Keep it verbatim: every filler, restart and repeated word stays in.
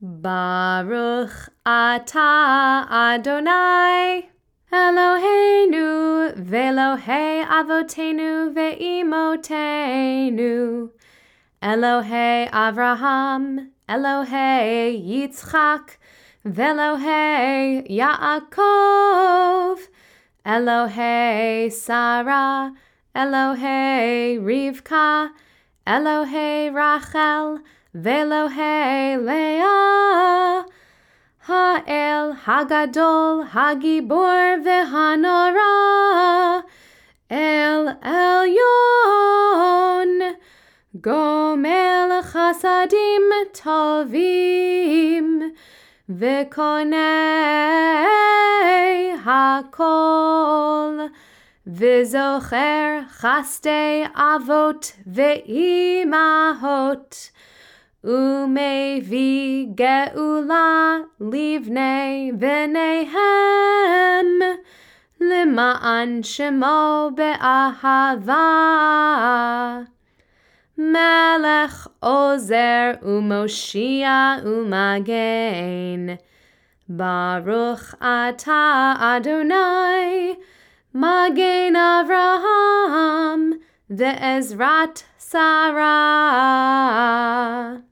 Baruch atah Adonai Eloheinu ve'Elohei avotenu ve'imotenu Elohei Avraham, Elohei Yitzchak, ve'Elohei Yaakov, Elohei Sarah, Elohei Rivka, Elohei Rachel, ve'Elohei Leah, Ha'el Hagadol, Hagibor ve'Hanora, El Elyon, Gomel Chasadim Tovim, V'konei Hakol, V'zocher Chastei Avot Ve'imahot, Umevi Geula Livnei V'neihem, L'ma'an Shemo Be'ahava. Melech Ozer Umoshia Umagen, Baruch atah Adonai, Magen Avraham, Ve'ezrat Sarah.